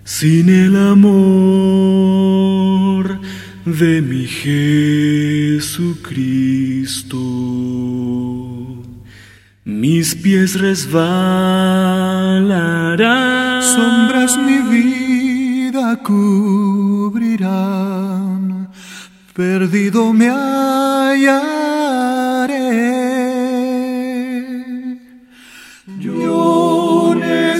Sin el amor de mi Jesucristo, mis pies resbalarán. Sombras mi vida cubrirán, perdido me hallaré. Yo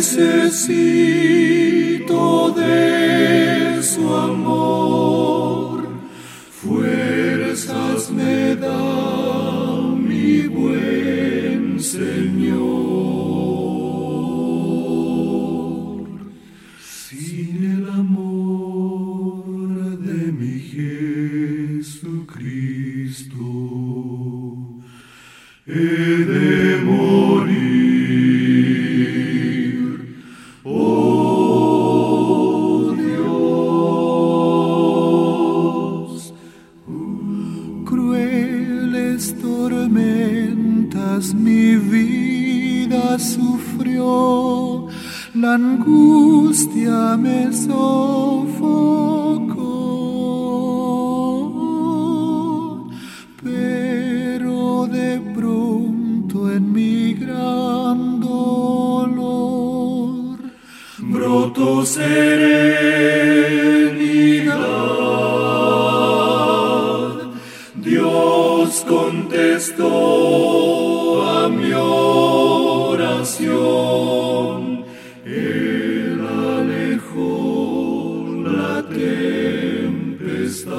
necesito de su amor, fuerzas me da mi buen Señor. Sin el amor de mi Jesucristo, he de morir. Oh Dios, crueles tormentas mi vida sufrió, la angustia me sofocó, pero de pronto en mi gran dolor brotó serenidad. Dios contestó a mi oración, Él alejó la tempestad.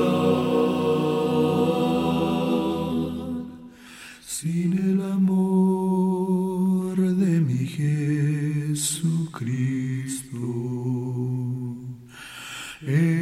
Sin el amor de mi Jesucristo,